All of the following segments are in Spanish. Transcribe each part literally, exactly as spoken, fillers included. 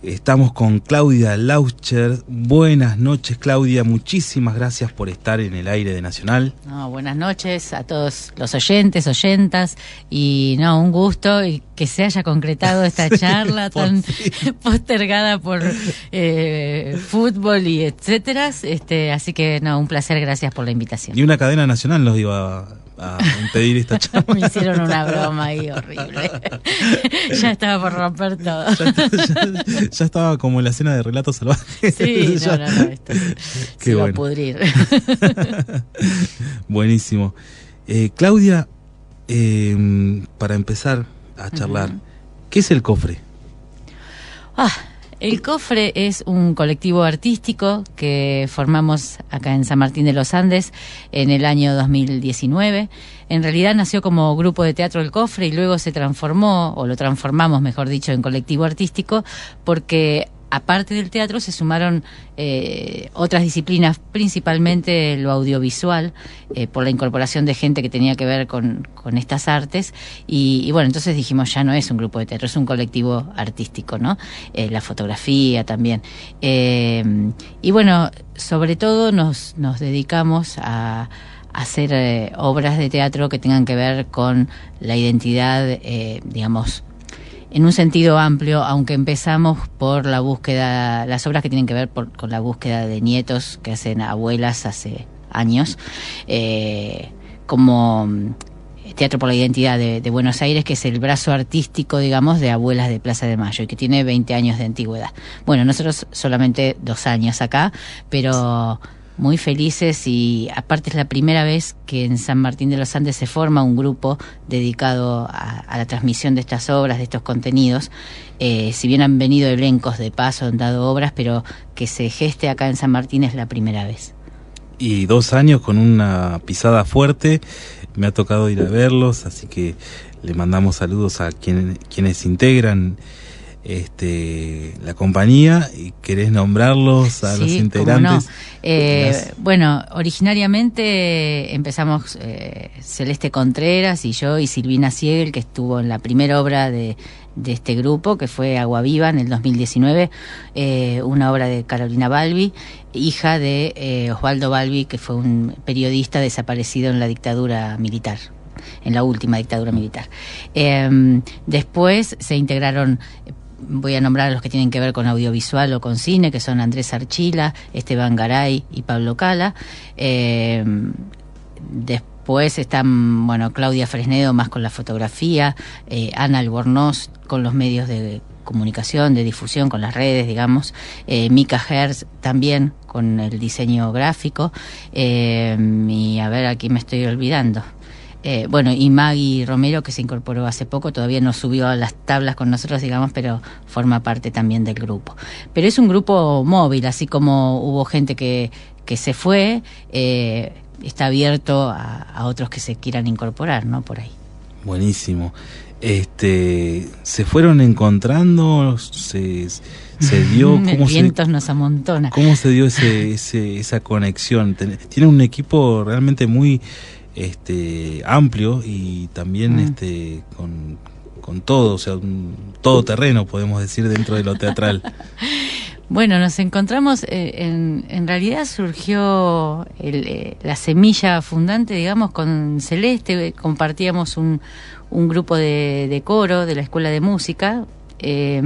Estamos con Claudia Lauscher. Buenas noches, Claudia. Muchísimas gracias por estar en el aire de Nacional. No, buenas noches a todos los oyentes, oyentas. Y no, un gusto y que se haya concretado esta sí, charla tan fin. postergada por eh, fútbol y etcétera. Este, así que no, un placer, gracias por la invitación. Y una cadena nacional nos iba a... a impedir esta charla. Me hicieron una broma ahí horrible. Ya estaba por romper todo. Ya, ya, ya estaba como en la escena de Relatos Salvajes. Sí, ya. no, no, no, esto se bueno. va a pudrir. Buenísimo. Eh, Claudia, eh, para empezar a charlar, uh-huh. ¿qué es el Cofre? Ah, El Cofre es un colectivo artístico que formamos acá en San Martín de los Andes en el año dos mil diecinueve. En realidad nació como grupo de teatro El Cofre y luego se transformó, o lo transformamos, mejor dicho, en colectivo artístico, porque aparte del teatro se sumaron eh, otras disciplinas, principalmente lo audiovisual, eh, por la incorporación de gente que tenía que ver con, con estas artes. Y, y bueno, entonces dijimos, ya no es un grupo de teatro, es un colectivo artístico, ¿no? Eh, la fotografía también. Eh, y bueno, sobre todo nos, nos dedicamos a hacer eh, obras de teatro que tengan que ver con la identidad, eh, digamos, en un sentido amplio, aunque empezamos por la búsqueda, las obras que tienen que ver por, con la búsqueda de nietos que hacen abuelas hace años, eh, como Teatro por la Identidad de, de Buenos Aires, que es el brazo artístico, digamos, de Abuelas de Plaza de Mayo y que tiene veinte años de antigüedad. Bueno, nosotros solamente dos años acá, pero muy felices, y aparte es la primera vez que en San Martín de los Andes se forma un grupo dedicado a, a la transmisión de estas obras, de estos contenidos. Eh, si bien han venido elencos de paso, han dado obras, pero que se geste acá en San Martín es la primera vez. Y dos años con una pisada fuerte, me ha tocado ir a verlos, así que le mandamos saludos a quien, quienes integran Este, la compañía. ¿Y querés nombrarlos a sí, los integrantes? No. Eh, Las... Bueno, originariamente empezamos eh, Celeste Contreras y yo y Silvina Siegel, que estuvo en la primera obra de, de este grupo, que fue Agua Viva en el dos mil diecinueve, eh, una obra de Carolina Balbi, hija de eh, Osvaldo Balbi, que fue un periodista desaparecido en la dictadura militar, en la última dictadura militar. Eh, después se integraron, voy a nombrar a los que tienen que ver con audiovisual o con cine, que son Andrés Archila, Esteban Garay y Pablo Cala. Eh, después están, bueno, Claudia Fresnedo más con la fotografía, eh, Ana Albornoz con los medios de comunicación, de difusión, con las redes, digamos, eh, Mica Herz también con el diseño gráfico, eh, y a ver, aquí me estoy olvidando. Eh, bueno, y Maggie Romero, que se incorporó hace poco, todavía no subió a las tablas con nosotros, digamos, pero forma parte también del grupo. Pero es un grupo móvil, así como hubo gente que, que se fue, eh, está abierto a, a otros que se quieran incorporar, ¿no? Por ahí. Buenísimo. Este, ¿se fueron encontrando? ¿Se, se dio? ¿Cómo Vientos se, nos amontona. ¿Cómo se dio ese, ese, esa conexión? Tiene un equipo realmente muy este amplio y también mm. este con, con todo, o sea, un todo terreno, podemos decir, dentro de lo teatral. Bueno, nos encontramos, eh, en, en realidad surgió el, eh, la semilla fundante, digamos, con Celeste. Compartíamos un, un grupo de, de coro de la Escuela de Música, eh,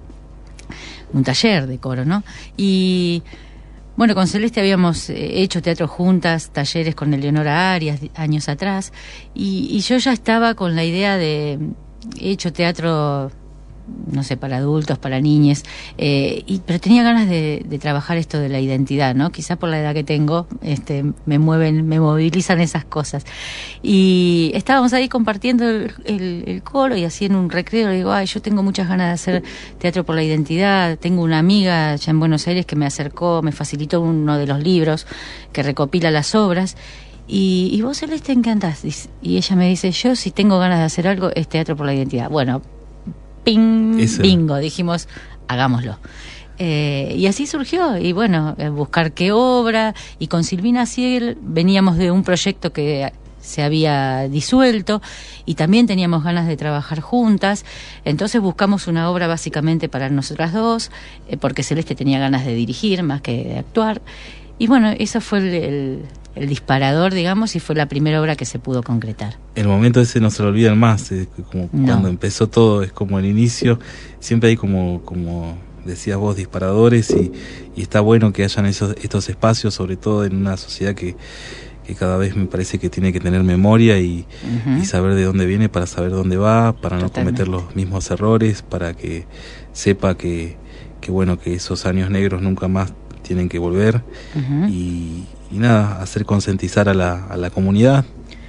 un taller de coro, ¿no? Y bueno, con Celeste habíamos hecho teatro juntas, talleres con Eleonora Arias años atrás, y, y yo ya estaba con la idea de, he hecho teatro, no sé, para adultos, para niñes, eh, y, pero tenía ganas de, de trabajar esto de la identidad, ¿no? Quizá por la edad que tengo, este, me mueven, me movilizan esas cosas. Y estábamos ahí compartiendo el, el, el coro, y así en un recreo le digo, ay, yo tengo muchas ganas de hacer teatro por la identidad. Tengo una amiga allá en Buenos Aires que me acercó, me facilitó uno de los libros que recopila las obras. Y, y vos, Celeste, ¿en qué andás? Y ella me dice, yo si tengo ganas de hacer algo es teatro por la identidad. Bueno, ping, Eso. bingo, dijimos, hagámoslo. Eh, y así surgió, y bueno, buscar qué obra, y con Silvina Siegel veníamos de un proyecto que se había disuelto y también teníamos ganas de trabajar juntas. Entonces buscamos una obra básicamente para nosotras dos, eh, porque Celeste tenía ganas de dirigir más que de actuar. Y bueno, eso fue el, el, el disparador, digamos, y fue la primera obra que se pudo concretar. El momento ese no se lo olvidan más, es como no. Cuando empezó todo, es como el inicio, siempre hay como, como decías vos, disparadores, y, y está bueno que hayan esos, estos espacios, sobre todo en una sociedad que, que cada vez me parece que tiene que tener memoria y, uh-huh. y saber de dónde viene para saber dónde va, para no Totalmente. cometer los mismos errores, para que sepa que, que bueno, que esos años negros nunca más tienen que volver, uh-huh. y, y nada, hacer concientizar a la, a la comunidad,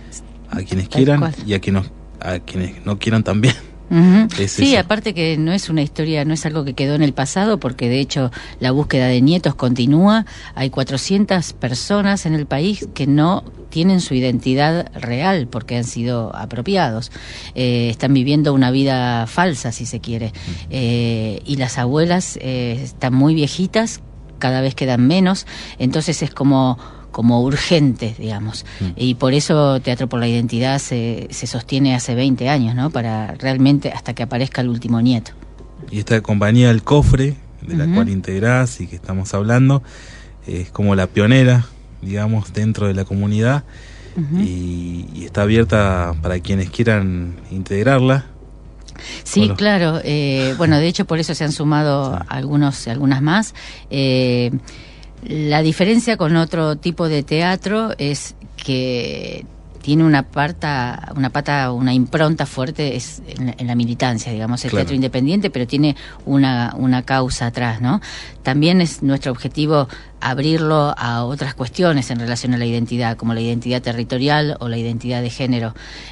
a quienes quieran y a quienes, a quienes no quieran también. Uh-huh. Sí, eso. Aparte que no es una historia, no es algo que quedó en el pasado, porque de hecho la búsqueda de nietos continúa. Hay cuatrocientas personas en el país que no tienen su identidad real porque han sido apropiados, eh, están viviendo una vida falsa, si se quiere, eh, y las abuelas eh, están muy viejitas, cada vez quedan menos, entonces es como como urgente, digamos, mm. y por eso Teatro por la Identidad se, se sostiene hace veinte años, ¿no? Para realmente hasta que aparezca el último nieto. Y esta compañía El Cofre, de la uh-huh. cual integrás y que estamos hablando, es como la pionera, digamos, dentro de la comunidad, uh-huh. y, y está abierta para quienes quieran integrarla. Sí, Hola. claro. Eh, bueno, de hecho, por eso se han sumado sí. algunos, algunas más. Eh, la diferencia con otro tipo de teatro es que tiene una pata, una pata, una impronta fuerte es en, en la militancia, digamos, el claro. teatro independiente, pero tiene una, una causa atrás, ¿no? También es nuestro objetivo abrirlo a otras cuestiones en relación a la identidad, como la identidad territorial o la identidad de género.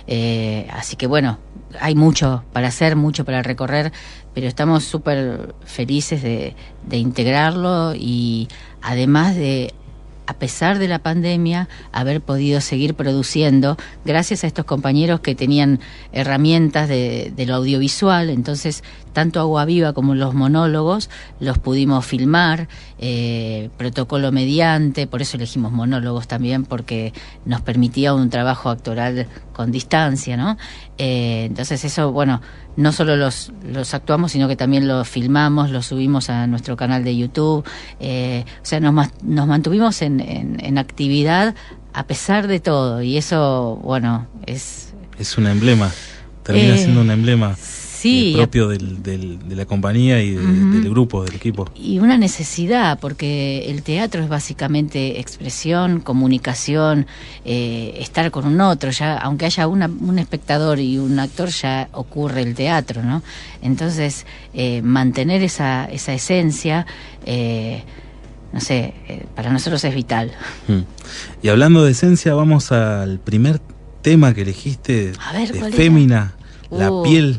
Eh, así que bueno, hay mucho para hacer, mucho para recorrer, pero estamos súper felices de, de integrarlo y además de, a pesar de la pandemia, haber podido seguir produciendo gracias a estos compañeros que tenían herramientas de, de lo audiovisual. Entonces, tanto Agua Viva como los monólogos los pudimos filmar, eh, protocolo mediante, por eso elegimos monólogos también, porque nos permitía un trabajo actoral con distancia, ¿no? Eh, entonces eso, bueno, no solo los, los actuamos, sino que también los filmamos, los subimos a nuestro canal de YouTube, eh, o sea, nos, nos mantuvimos en, en, en actividad a pesar de todo, y eso, bueno, es... Es un emblema, termina eh, siendo un emblema sí, eh, propio del, del, de la compañía y de, uh-huh. del grupo, del equipo. Y una necesidad, porque el teatro es básicamente expresión, comunicación, eh, estar con un otro, ya aunque haya una, un espectador y un actor, ya ocurre el teatro, ¿no? Entonces, eh, mantener esa, esa esencia... Eh, no sé, eh, para nosotros es vital. Hmm. Y hablando de esencia, vamos al primer tema que elegiste, a ver, de Fémina, La uh, piel.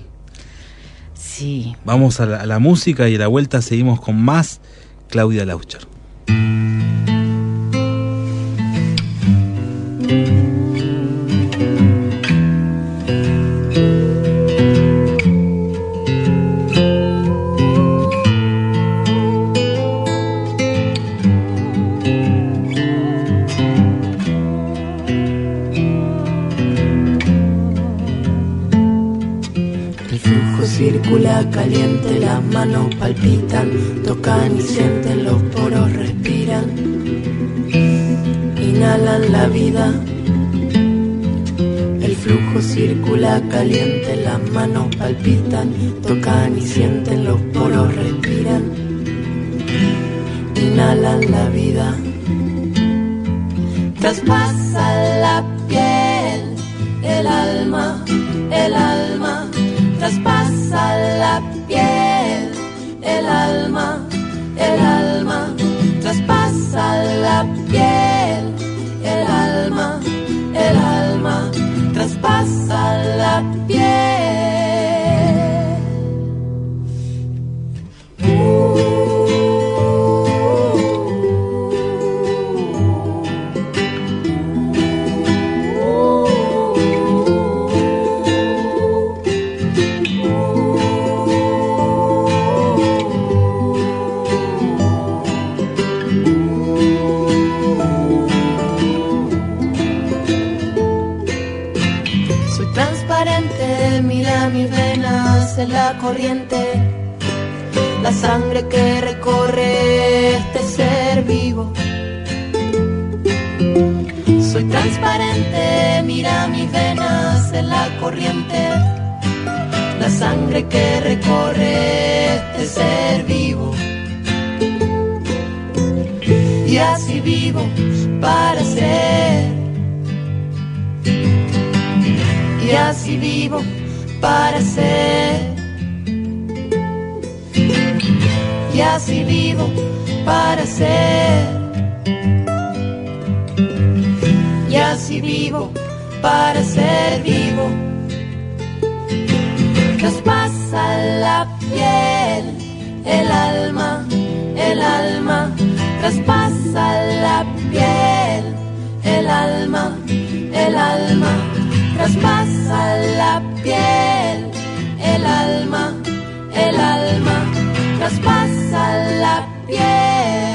Sí. Vamos a la, a la música y a la vuelta seguimos con más Claudia Laucher. Circula caliente, las manos palpitan, tocan y sienten, los poros respiran, inhalan la vida. El flujo circula caliente, las manos palpitan, tocan y sienten, los poros respiran, inhalan la vida. Traspasa la piel, el alma, el alma. Traspasa la piel, el alma, el alma. Traspasa la piel, el alma, el alma. Traspasa la piel. Uh. sangre que recorre este ser vivo. Soy transparente, mira mis venas en la corriente, la sangre que recorre este ser vivo. Y así vivo para ser, y así vivo para ser, y así vivo para ser, y así vivo para ser vivo. Traspasa la piel, el alma, el alma, traspasa la piel, el alma, el alma, traspasa la piel, el alma, el alma, traspasa la piel.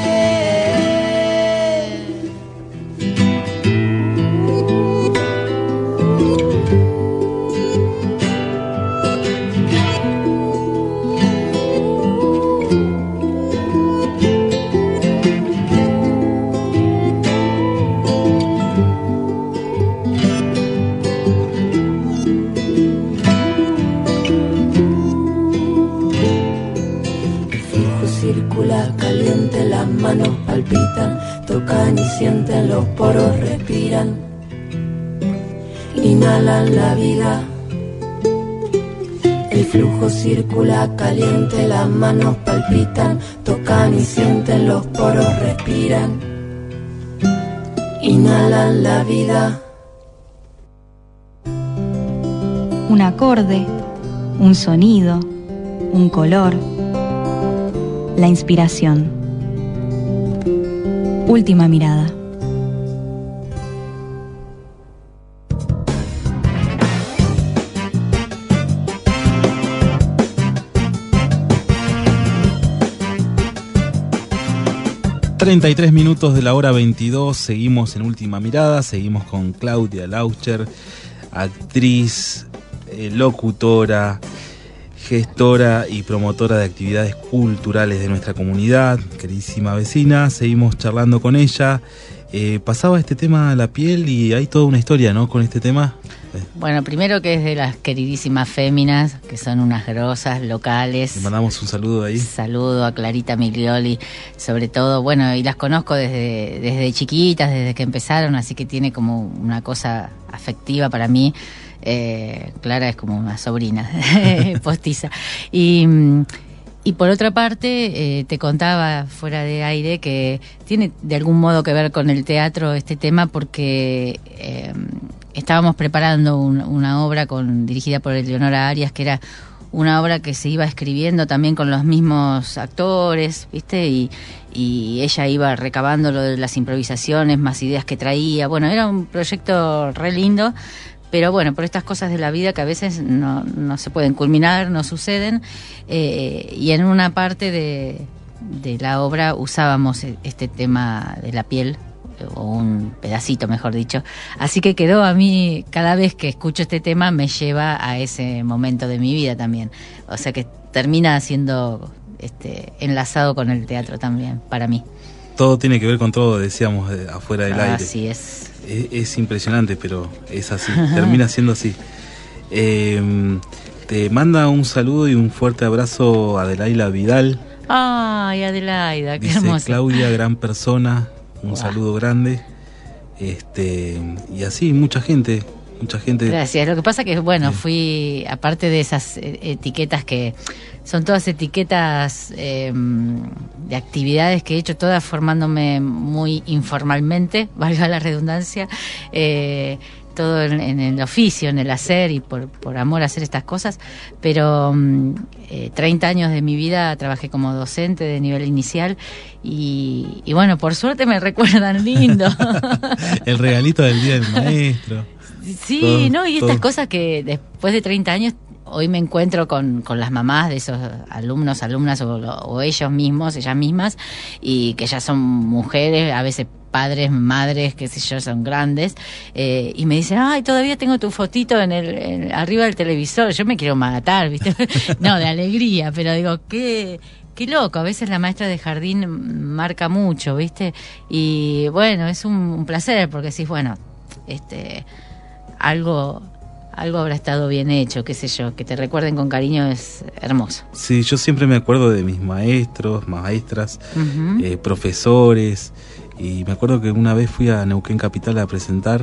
Caliente, las manos palpitan, tocan y sienten, los poros respiran, inhalan la vida. El flujo circula caliente, las manos palpitan, tocan y sienten, los poros respiran, inhalan la vida. Un acorde, un sonido, un color. La inspiración. Última mirada. treinta y tres minutos de la hora veintidós, seguimos en Última Mirada, seguimos con Claudia Laucher, actriz, eh, locutora, gestora y promotora de actividades culturales de nuestra comunidad, queridísima vecina. Seguimos charlando con ella. Eh, pasaba este tema a la piel y hay toda una historia, ¿no?, con este tema. Bueno, primero que es de las queridísimas féminas, que son unas grosas locales. Le mandamos un saludo ahí. Saludo a Clarita Miglioli, sobre todo, bueno, y las conozco desde, desde chiquitas, desde que empezaron, así que tiene como una cosa afectiva para mí. Eh, Clara es como una sobrina postiza. Y, y por otra parte, eh, te contaba fuera de aire que tiene de algún modo que ver con el teatro este tema, porque eh, estábamos preparando un, una obra con, dirigida por Eleonora Arias, que era una obra que se iba escribiendo también con los mismos actores, ¿viste? Y, y ella iba recabando lo de las improvisaciones, más ideas que traía. Bueno, era un proyecto re lindo. Pero bueno, por estas cosas de la vida que a veces no, no se pueden culminar, no suceden, eh, y en una parte de, de la obra usábamos este tema de la piel, o un pedacito mejor dicho, así que quedó a mí, cada vez que escucho este tema me lleva a ese momento de mi vida también, o sea que termina siendo este, enlazado con el teatro también, para mí. Todo tiene que ver con todo, decíamos, eh, afuera del aire. Así es. Es, es impresionante, pero es así, termina siendo así. Eh, te manda un saludo y un fuerte abrazo a Adelaida Vidal. Ay, Adelaida, qué dice hermosa. Claudia, gran persona, un wow. saludo grande. Este, y así, mucha gente, mucha gente. Gracias. Lo que pasa que, bueno, fui, aparte de esas etiquetas que son todas etiquetas eh, de actividades que he hecho, todas formándome muy informalmente, valga la redundancia, eh, todo en, en el oficio, en el hacer y por, por amor a hacer estas cosas, pero eh, treinta años de mi vida trabajé como docente de nivel inicial y, y bueno, por suerte me recuerdan lindo. El regalito del Día del Maestro. Sí, todo, no, y estas todo. Cosas que después de treinta años hoy me encuentro con, con las mamás de esos alumnos, alumnas o, o ellos mismos, ellas mismas, y que ya son mujeres, a veces padres, madres, qué sé yo, son grandes, eh, y me dicen, ay, todavía tengo tu fotito en el en, arriba del televisor, yo me quiero matar, ¿viste? No, de alegría, pero digo, qué... Qué qué loco, a veces la maestra de jardín marca mucho, ¿viste? Y bueno, es un, un placer porque decís, bueno, este, algo, algo habrá estado bien hecho, qué sé yo, que te recuerden con cariño es hermoso. Sí, yo siempre me acuerdo de mis maestros, maestras, Uh-huh. eh, profesores, y me acuerdo que una vez fui a Neuquén Capital a presentar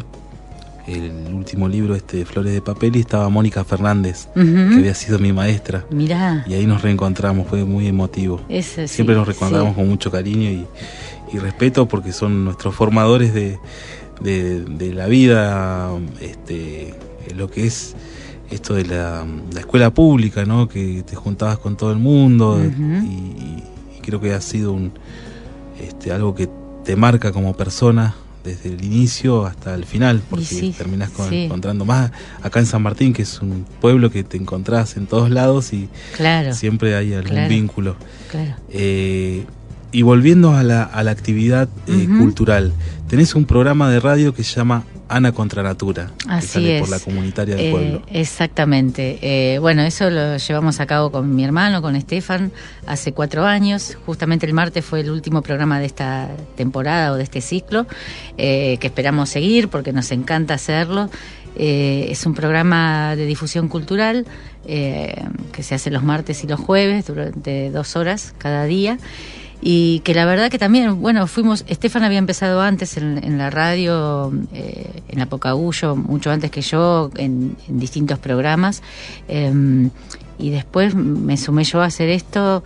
el último libro este de Flores de Papel y estaba Mónica Fernández, Uh-huh. que había sido mi maestra. Mirá. Y ahí nos reencontramos, fue muy emotivo. Eso, Siempre sí, nos reencontramos sí. con mucho cariño y, y respeto porque son nuestros formadores de, de, de la vida, este, lo que es esto de la, la escuela pública, ¿no? Que te juntabas con todo el mundo. Uh-huh. y, y creo que ha sido un este, algo que te marca como persona desde el inicio hasta el final, porque sí, terminás con, sí. encontrando más acá en San Martín, que es un pueblo que te encontrás en todos lados y Claro, siempre hay algún claro. vínculo. claro. Eh, y volviendo a la, a la actividad eh, Ujú. cultural, tenés un programa de radio que se llama Ana Contra Natura, que Así sale es. por la comunitaria del Eh, pueblo. Exactamente. Eh, bueno, eso lo llevamos a cabo con mi hermano, con Estefan, hace cuatro años. Justamente el martes fue el último programa de esta temporada o de este ciclo, eh, que esperamos seguir porque nos encanta hacerlo. Eh, es un programa de difusión cultural eh, que se hace los martes y los jueves durante dos horas cada día. Y que la verdad que también, bueno, fuimos, Estefan había empezado antes en, en la radio, eh, en Apocagullo, mucho antes que yo, en, en distintos programas, eh, y después me sumé yo a hacer esto,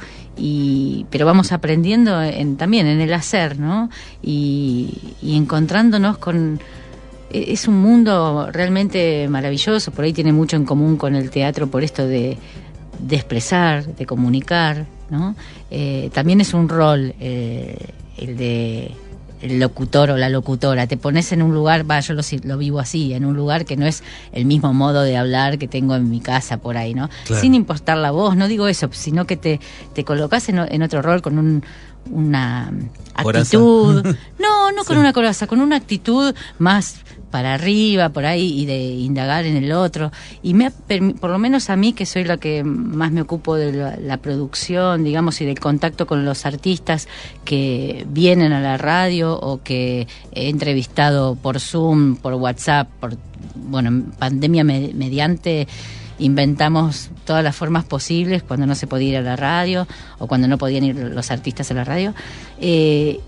y pero vamos aprendiendo en, también en el hacer, ¿no? Y, y encontrándonos con... Es un mundo realmente maravilloso, por ahí tiene mucho en común con el teatro por esto de, de expresar, de comunicar, ¿no? Eh, también es un rol eh, el de el locutor o la locutora. Te pones en un lugar, va, yo lo, lo vivo así, en un lugar que no es el mismo modo de hablar que tengo en mi casa por ahí, ¿no? Claro. Sin impostar la voz, no digo eso, sino que te, te colocas en, en otro rol con un una actitud. ¿Coraza? No, no con Sí. una coraza, con una actitud más para arriba, por ahí, y de indagar en el otro. Y me ha permi- por lo menos a mí, que soy la que más me ocupo de la, la producción, digamos, y del contacto con los artistas que vienen a la radio o que he entrevistado por Zoom, por WhatsApp, por, bueno, pandemia me- mediante, inventamos todas las formas posibles cuando no se podía ir a la radio o cuando no podían ir los artistas a la radio. Eh,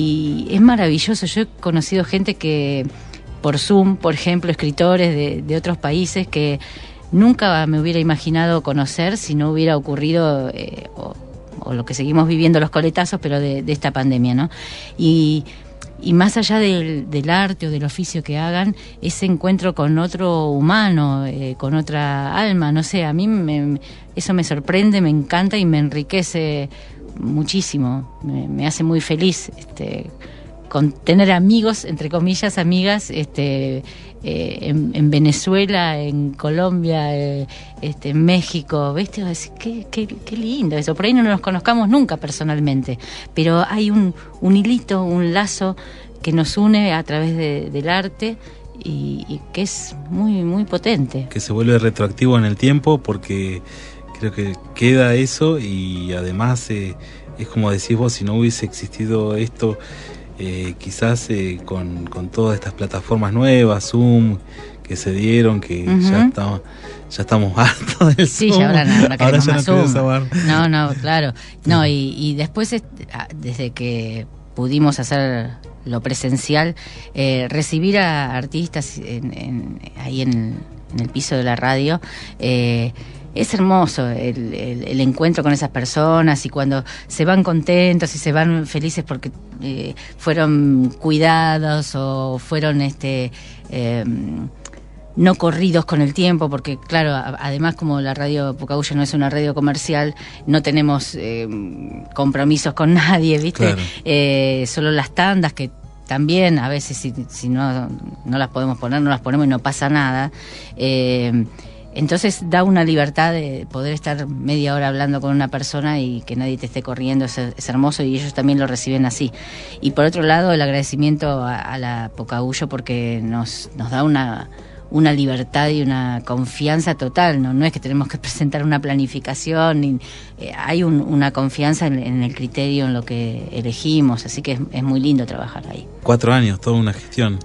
y es maravilloso. Yo he conocido gente que por Zoom, por ejemplo, escritores de, de otros países que nunca me hubiera imaginado conocer si no hubiera ocurrido eh, o, o lo que seguimos viviendo, los coletazos, pero de, de esta pandemia, ¿no? Y, y más allá del, del arte o del oficio que hagan, ese encuentro con otro humano, eh, con otra alma, no sé, a mí me, eso me sorprende, me encanta y me enriquece muchísimo, me, me hace muy feliz, este, con tener amigos, entre comillas, amigas, este, eh, en, en Venezuela, en Colombia, eh, este, en México, ¿viste? Qué, qué, qué lindo eso. Por ahí no nos conozcamos nunca personalmente, pero hay un, un hilito, un lazo que nos une a través de, del arte y, y que es muy, muy potente. Que se vuelve retroactivo en el tiempo porque creo que queda eso y además eh, es como decís vos, si no hubiese existido esto, eh, quizás eh, con, con todas estas plataformas nuevas, Zoom, que se dieron, que Uh-huh. ya estamos ya estamos hartos del Sí, Zoom. ya ahora no, ahora queremos ya más no querés Zoom. saber. No, no, claro. No, y, y después, este, ah, desde que pudimos hacer lo presencial, eh, recibir a artistas en, en, ahí en, en el piso de la radio, eh, es hermoso el, el, el encuentro con esas personas y cuando se van contentos y se van felices porque eh, fueron cuidados o fueron este eh, no corridos con el tiempo, porque claro, a, además como la radio Apocagullo no es una radio comercial, no tenemos eh, compromisos con nadie, ¿viste? Claro. Eh, solo las tandas que también a veces si, si no, no las podemos poner, no las ponemos y no pasa nada. Eh, Entonces da una libertad de poder estar media hora hablando con una persona y que nadie te esté corriendo, es, es hermoso y ellos también lo reciben así. Y por otro lado, el agradecimiento a, a la Apocagullo porque nos, nos da una, una libertad y una confianza total, no, no es que tenemos que presentar una planificación, ni, eh, hay un, una confianza en, en el criterio, en lo que elegimos, así que es, es muy lindo trabajar ahí. Cuatro años, toda una gestión.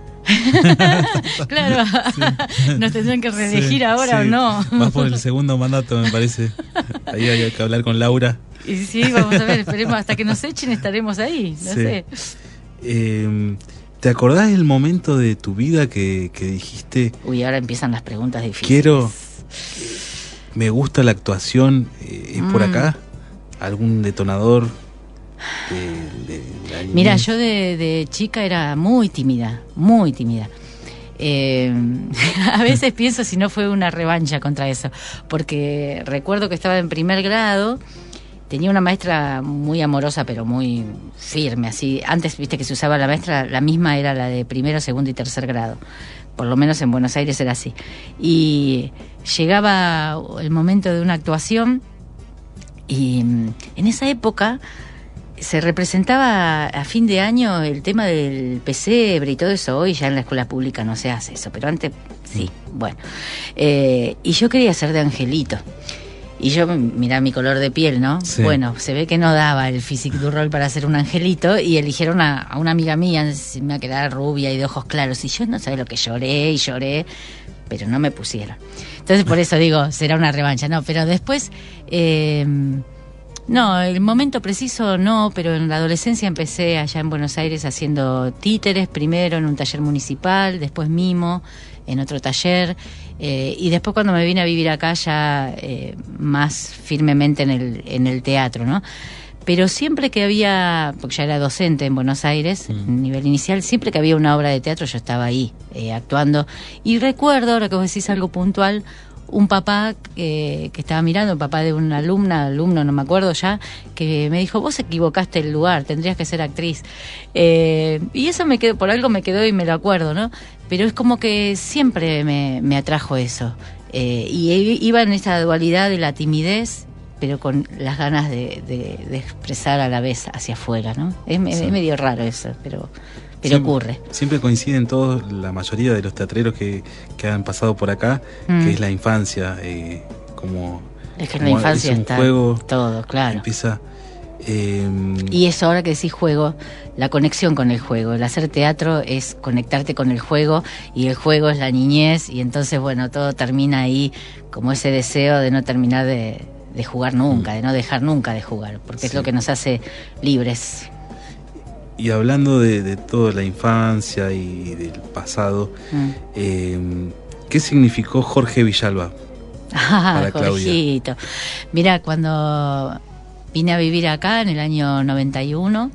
Claro, sí. Nos tendrán que reelegir sí, ahora sí. o no. Vas por el segundo mandato, me parece. Ahí hay que hablar con Laura. Y sí, vamos a ver, esperemos hasta que nos echen, estaremos ahí, no sí. sé. Eh, ¿Te acordás del momento de tu vida que, que dijiste? Uy, ahora empiezan las preguntas difíciles. Quiero, me gusta la actuación, eh, ¿es mm. por acá? ¿Algún detonador? De, de, de Mira, yo de, de chica era muy tímida, muy tímida. Eh, a veces pienso si no fue una revancha contra eso, porque recuerdo que estaba en primer grado. Tenía una maestra muy amorosa, pero muy firme, así. Antes, viste que se usaba la maestra, la misma era la de primero, segundo y tercer grado. Por lo menos en Buenos Aires era así. Y llegaba el momento de una actuación y en esa época se representaba a fin de año el tema del pesebre y todo eso. Hoy ya en la escuela pública no se hace eso, pero antes sí. Bueno, eh, y yo quería ser de Angelito. Y yo, mirá mi color de piel, ¿no? Sí. Bueno, se ve que no daba el physique du rol para ser un angelito y eligieron a, a una amiga mía, se me quedaba rubia y de ojos claros. Y yo no sabía lo que lloré y lloré, pero no me pusieron. Entonces, por eso digo, será una revancha. No, pero después, eh, no, el momento preciso no, pero en la adolescencia empecé allá en Buenos Aires haciendo títeres, primero en un taller municipal, después mimo, en otro taller. Eh, y después cuando me vine a vivir acá ya eh, más firmemente en el, en el teatro, ¿no? Pero siempre que había, porque ya era docente en Buenos Aires, mm. en nivel inicial, siempre que había una obra de teatro yo estaba ahí, eh, actuando. Y recuerdo, ahora que vos decís algo puntual, un papá que, que estaba mirando, un papá de una alumna, alumno, no me acuerdo ya, que me dijo, vos equivocaste el lugar, tendrías que ser actriz. Eh, y eso me quedó, por algo me quedó y me lo acuerdo, ¿no? Pero es como que siempre me, me atrajo eso. Eh, y iba en esa dualidad de la timidez, pero con las ganas de, de, de expresar a la vez hacia afuera, ¿no? Es, sí. es medio raro eso, pero... Pero siempre, ocurre. Siempre coinciden todos, la mayoría de los teatreros que, que han pasado por acá, mm. que es la infancia, eh, como... Es que en la infancia es un está juego, todo, claro. Empieza... Eh, y eso, ahora que decís juego, la conexión con el juego. El hacer teatro es conectarte con el juego y el juego es la niñez y entonces, bueno, todo termina ahí como ese deseo de no terminar de, de jugar nunca, mm. de no dejar nunca de jugar, porque sí. es lo que nos hace libres. Y hablando de, de toda la infancia y del pasado, mm. eh, ¿qué significó Jorge Villalba ah, para Claudia? Jorgito. Mira, cuando vine a vivir acá en el año noventa y uno,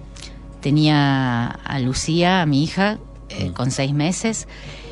tenía a Lucía, a mi hija, eh, mm. con seis meses,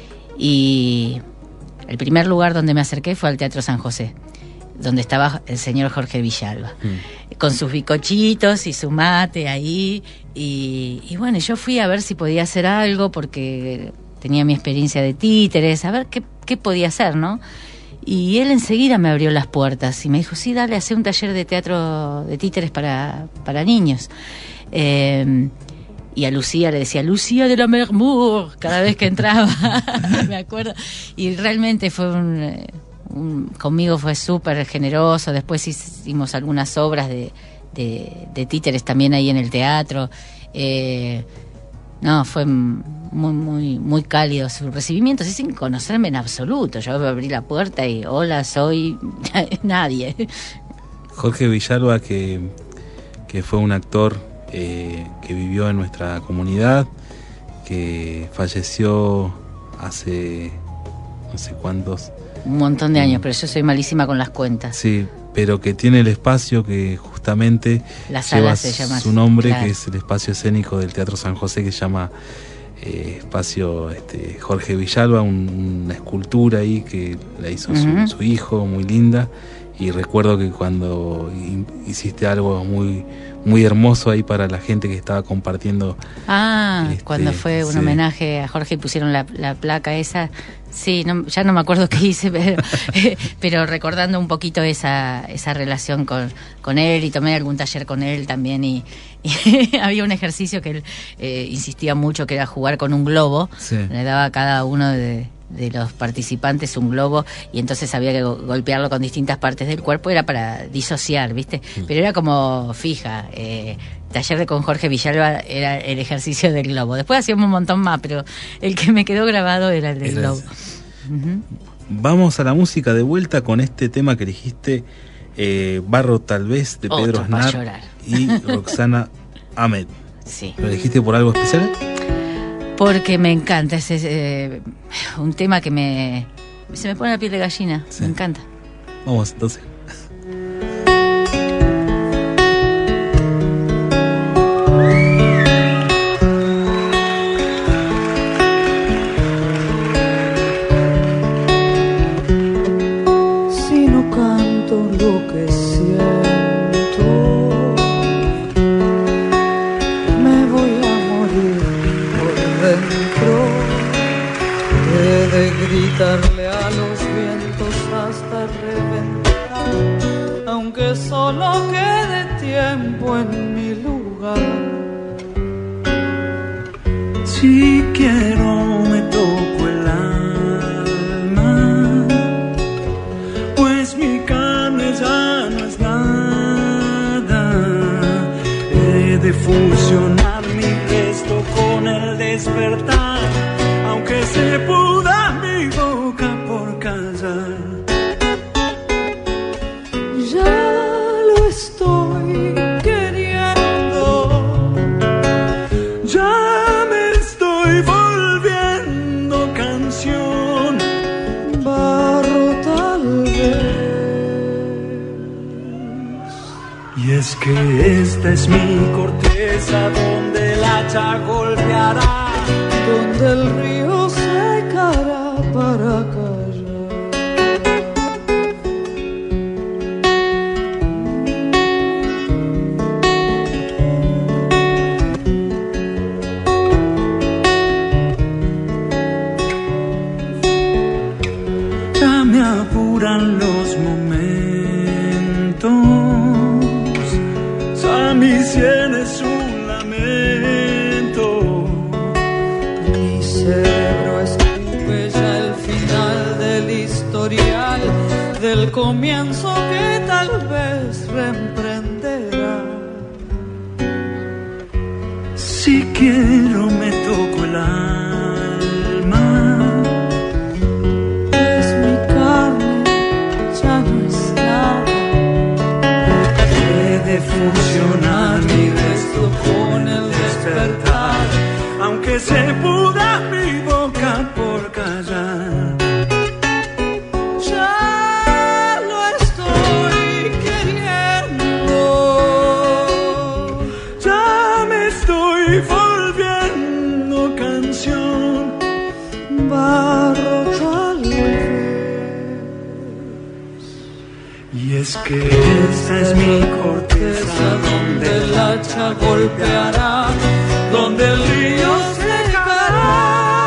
y el primer lugar donde me acerqué fue al Teatro San José, donde estaba el señor Jorge Villalba, mm. con sus bizcochitos y su mate ahí, y, y bueno, yo fui a ver si podía hacer algo, porque tenía mi experiencia de títeres, a ver qué, qué podía hacer, ¿no? Y él enseguida me abrió las puertas y me dijo, sí, dale, hace un taller de teatro de títeres para, para niños. Eh, y a Lucía le decía, Lucía de la Mermur, cada vez que entraba, me acuerdo, y realmente fue un... Un, conmigo fue súper generoso. Después hicimos algunas obras de, de, de títeres también ahí en el teatro. Eh, no, fue muy muy muy cálido su recibimiento, así sin conocerme en absoluto. Yo abrí la puerta y hola, soy nadie. Jorge Villalba, que, que fue un actor eh, que vivió en nuestra comunidad, que falleció hace no sé cuántos... Un montón de años, pero yo soy malísima con las cuentas. Sí, pero que tiene el espacio que justamente la sala lleva se llama su nombre, claro. que es el espacio escénico del Teatro San José, que se llama eh, Espacio este, Jorge Villalba, un, una escultura ahí que la hizo uh-huh. su, su hijo, muy linda. Y recuerdo que cuando hiciste algo muy muy hermoso ahí para la gente que estaba compartiendo. Ah, este, cuando fue un sí. homenaje a Jorge y pusieron la, la placa esa. Sí, no, ya no me acuerdo qué hice, pero, pero recordando un poquito esa esa relación con, con él, y tomé algún taller con él también, y, y había un ejercicio que él eh, insistía mucho, que era jugar con un globo. Sí. Le daba a cada uno de... de los participantes un globo y entonces había que go- golpearlo con distintas partes del cuerpo, era para disociar, ¿viste? Mm. Pero era como fija. Eh, taller de con Jorge Villalba era el ejercicio del globo. Después hacíamos un montón más, pero el que me quedó grabado era el del era globo. Uh-huh. Vamos a la música de vuelta con este tema que elegiste, eh, Barro tal vez, de Pedro Aznar y Roxana Ahmed. Sí. ¿Lo elegiste por algo especial? Porque me encanta, es eh, un tema que me se me pone la piel de gallina, sí. Me encanta. Vamos entonces. Si no canto lo que siento, me voy a morir por dentro. He de gritarle a los vientos hasta reventar, aunque solo quede tiempo en mi lugar. Si quiero me toco el alma, pues mi carne ya no es nada. He de fusionar mi resto con el despertar, aunque se puda mi boca por callar. Ya lo estoy queriendo, ya me estoy volviendo canción. Barro tal vez. Y es que esta es mi corteza donde el hacha golpeará, donde el río secará para callar. Ya me apuran los momentos, ya mi sien es un lamento. Mi cerebro escupe ya el final del historial, del comienzo que tal vez reemprenderá. Si quiero me toco el alma, pues mi carne ya no es nada. he de fusionar mi resto con el despertar, aunque se puda mi boca por callar. Ya lo estoy queriendo, Ya me estoy volviendo canción. barro tal vez. Y es que esa es mi corteza donde el hacha golpeará, donde el río secará.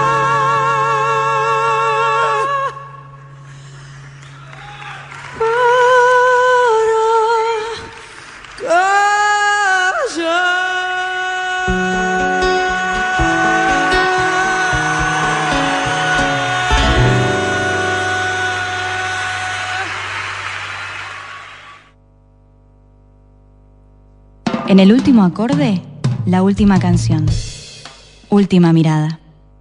En el último acorde, la última canción. Última mirada.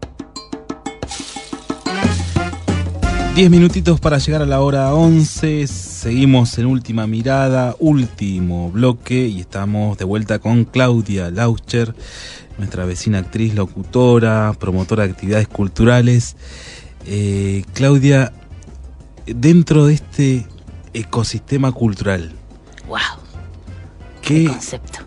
Diez minutitos para llegar a la hora once. Seguimos en Última Mirada, último bloque, y estamos de vuelta con Claudia Lauscher, nuestra vecina actriz, locutora, promotora de actividades culturales. Eh, Claudia, dentro de este ecosistema cultural, ¡Wow! ¿qué, ¡Qué concepto!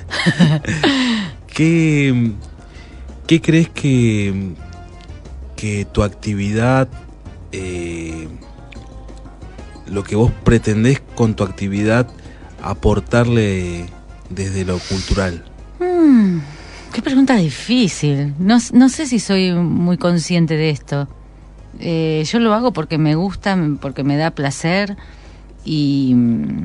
¿qué, ¿Qué crees que, que tu actividad, eh, lo que vos pretendés con tu actividad aportarle desde lo cultural? Mm, qué pregunta difícil. No, no sé si soy muy consciente de esto. Eh, yo lo hago porque me gusta, porque me da placer y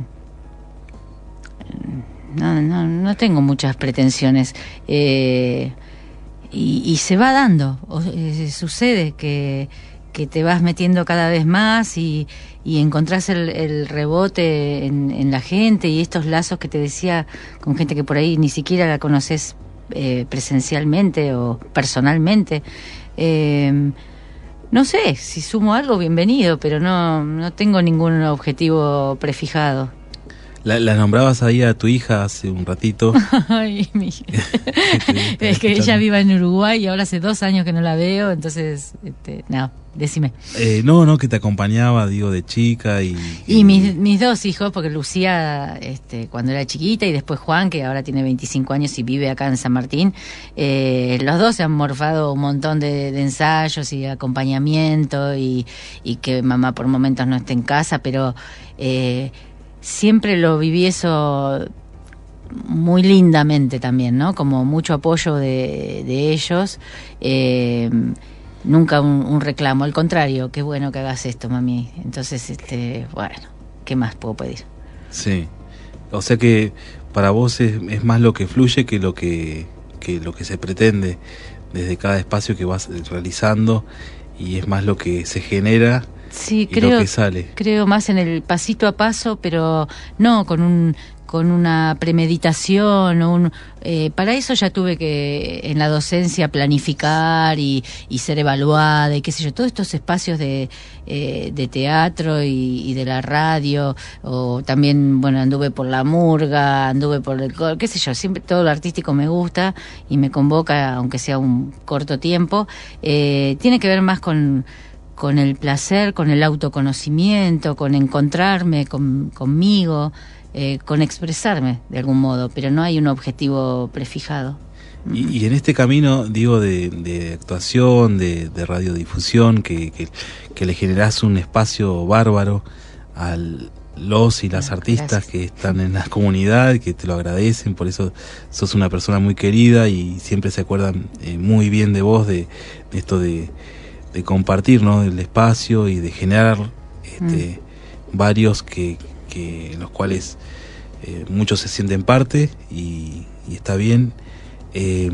no, no, no tengo muchas pretensiones. Eh, y, y se va dando, o, eh, sucede que, que te vas metiendo cada vez más y, y encontrás el, el rebote en, en la gente y estos lazos que te decía con gente que por ahí ni siquiera la conoces eh, presencialmente o personalmente. Eh, no sé, si sumo algo, bienvenido, pero no, no tengo ningún objetivo prefijado. La, la nombrabas ahí a tu hija hace un ratito. Ay, mi hija. Es que ella vive en Uruguay y ahora hace dos años que no la veo, entonces, este, no, decime. Eh, no, no, que te acompañaba, digo, de chica y... Y, y mis, mis dos hijos, porque Lucía, este, cuando era chiquita, y después Juan, que ahora tiene veinticinco años y vive acá en San Martín, eh, los dos se han morfado un montón de, de ensayos y acompañamiento y, y que mamá por momentos no esté en casa, pero... Eh, siempre lo viví eso muy lindamente también, ¿no? Como mucho apoyo de, de ellos, eh, nunca un, un reclamo, al contrario, qué bueno que hagas esto, mami. Entonces, este, bueno, ¿qué más puedo pedir? Sí, o sea que para vos es, es más lo que fluye que lo que, que lo que se pretende desde cada espacio que vas realizando, y es más lo que se genera. Sí, y creo, lo que sale. creo más en el pasito a paso, pero no con un con una premeditación o un eh, para eso ya tuve que en la docencia planificar y, y ser evaluada y qué sé yo, todos estos espacios de eh, de teatro y, y de la radio, o también, bueno, anduve por la murga, anduve por el qué sé yo, siempre todo lo artístico me gusta y me convoca, aunque sea un corto tiempo. Eh, tiene que ver más con con el placer, con el autoconocimiento, con encontrarme con, conmigo, eh, con expresarme de algún modo, pero no hay un objetivo prefijado. Y, y en este camino, digo, de, de actuación, de, de radiodifusión, que, que, que le generás un espacio bárbaro a los y las artistas Gracias. Que están en la comunidad, que te lo agradecen, por eso sos una persona muy querida y siempre se acuerdan eh, muy bien de vos, de, de esto de... de compartir, ¿no?, el espacio y de generar este, mm. varios que, que en los cuales eh, muchos se sienten parte y, y está bien. Eh,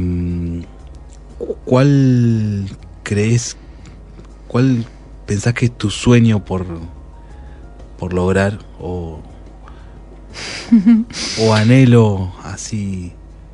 ¿Cuál crees, cuál pensás que es tu sueño por, por lograr o, o anhelo así?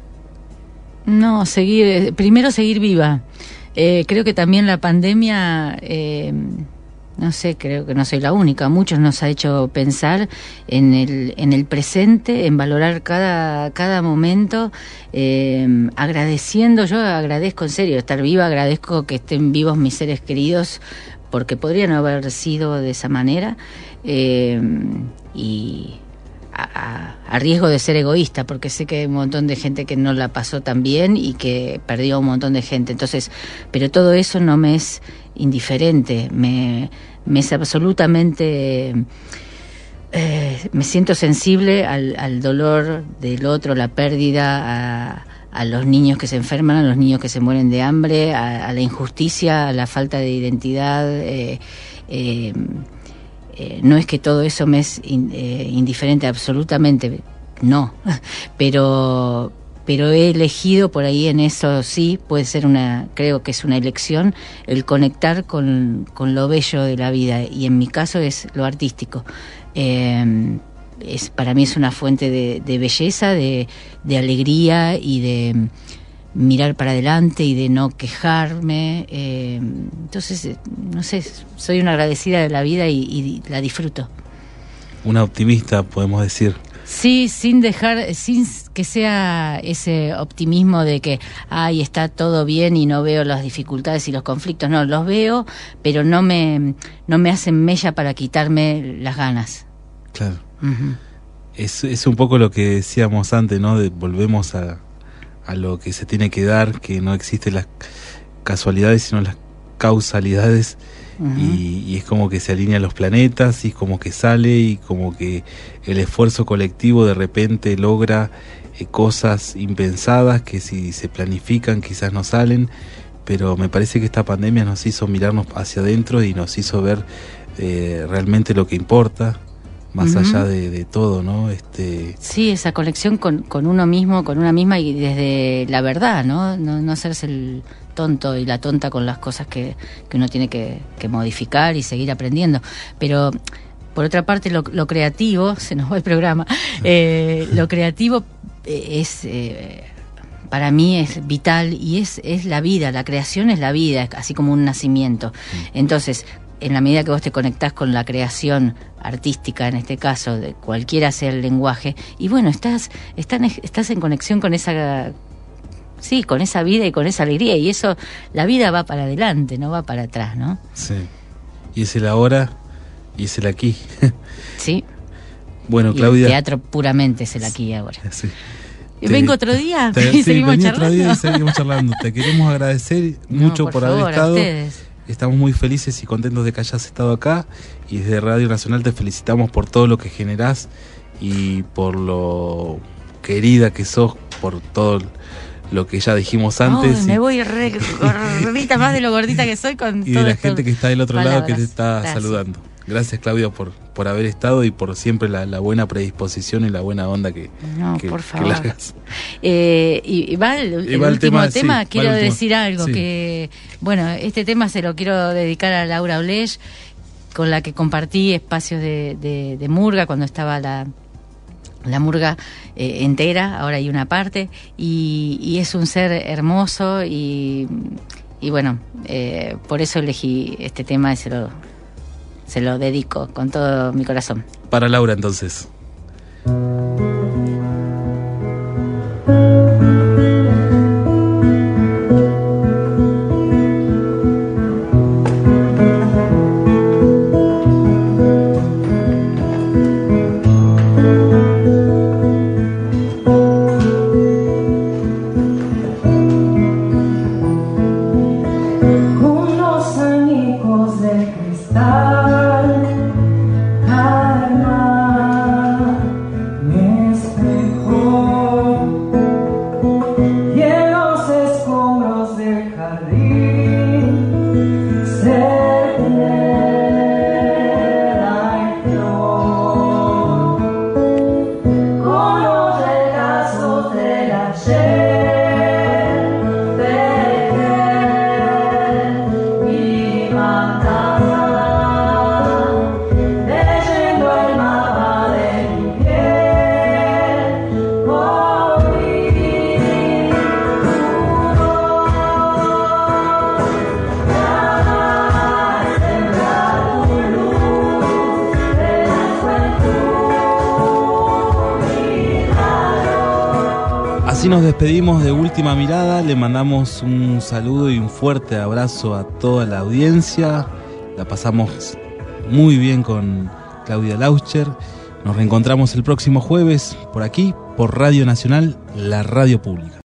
No, seguir, primero seguir viva. Eh, creo que también la pandemia, eh, no sé, creo que no soy la única, muchos nos ha hecho pensar en el, en el presente, en valorar cada, cada momento, eh, agradeciendo, yo agradezco en serio estar viva, agradezco que estén vivos mis seres queridos, porque podrían haber sido de esa manera, eh, y... A, a riesgo de ser egoísta, porque sé que hay un montón de gente que no la pasó tan bien y que perdió un montón de gente. Entonces, pero todo eso no me es indiferente, me, me es absolutamente... Eh, me siento sensible al, al dolor del otro, la pérdida, a, a los niños que se enferman, a los niños que se mueren de hambre, a, a la injusticia, a la falta de identidad. Eh, eh, Eh, no es que todo eso me es in, eh, indiferente, absolutamente no, pero pero he elegido por ahí, en eso sí, puede ser una, creo que es una elección, el conectar con, con lo bello de la vida, y en mi caso es lo artístico. Eh, es, para mí es una fuente de, de belleza, de, de alegría y de mirar para adelante y de no quejarme. Eh, entonces, no sé, soy una agradecida de la vida y, y la disfruto. Una optimista, podemos decir. Sí, sin dejar, sin que sea ese optimismo de que, ay, está todo bien y no veo las dificultades y los conflictos. No, los veo, pero no me, no me hacen mella para quitarme las ganas. Claro. Uh-huh. Es, es un poco lo que decíamos antes, ¿no? De, volvemos a a lo que se tiene que dar, que no existen las casualidades sino las causalidades. Uh-huh. y, y es como que se alinean los planetas y es como que sale y como que el esfuerzo colectivo de repente logra eh, cosas impensadas que si se planifican quizás no salen, pero me parece que esta pandemia nos hizo mirarnos hacia adentro y nos hizo ver eh, realmente lo que importa, más Uh-huh. allá de, de todo, ¿no? Este... Sí, esa conexión con, con uno mismo, con una misma y desde la verdad, ¿no? No, no hacerse el tonto y la tonta con las cosas que, que uno tiene que, que modificar y seguir aprendiendo. Pero, por otra parte, lo, lo creativo, se nos va el programa, eh, lo creativo es... Eh, para mí es vital y es, es la vida, la creación es la vida, así como un nacimiento. Entonces, en la medida que vos te conectás con la creación artística, en este caso, de cualquiera sea el lenguaje, y bueno, estás, estás, estás en conexión con esa, sí, con esa vida y con esa alegría, y eso, la vida va para adelante, no va para atrás, ¿no? Sí. Y es el ahora y es el aquí. Sí. Bueno, y Claudia. El teatro puramente es el aquí y ahora. Sí. Te, ¿Vengo otro día? Te, y sí, seguimos charlando. Otro día y seguimos charlando. Te queremos agradecer mucho no, por, por favor, haber estado. A ustedes. Estamos muy felices y contentos de que hayas estado acá, y desde Radio Nacional te felicitamos por todo lo que generás y por lo querida que sos, por todo lo que ya dijimos antes. Oh, y, me voy re gordita, más de lo gordita que soy con y todo de la esto, gente que está del otro palabras. lado que te está Gracias. saludando. Gracias, Claudia, por, por haber estado y por siempre la, la buena predisposición y la buena onda que, no, que, por que favor. largas. Eh, y, y va el, Y el va el último tema, tema, sí, quiero va el último. decir algo, Sí. que bueno, este tema se lo quiero dedicar a Laura Olech, con la que compartí espacios de, de, de murga cuando estaba la la murga eh, entera, ahora hay una parte, y, y es un ser hermoso y, y bueno, eh, por eso elegí este tema y se lo, se lo dedico con todo mi corazón. Para Laura, entonces. Unos añicos de cristal, calma mi espejo, y en los escombros del jardín certeza y flor, con los retazos del ayer. Así nos despedimos de Última Mirada, le mandamos un saludo y un fuerte abrazo a toda la audiencia. La pasamos muy bien con Claudia Lauscher. Nos reencontramos el próximo jueves por aquí, por Radio Nacional, la radio pública.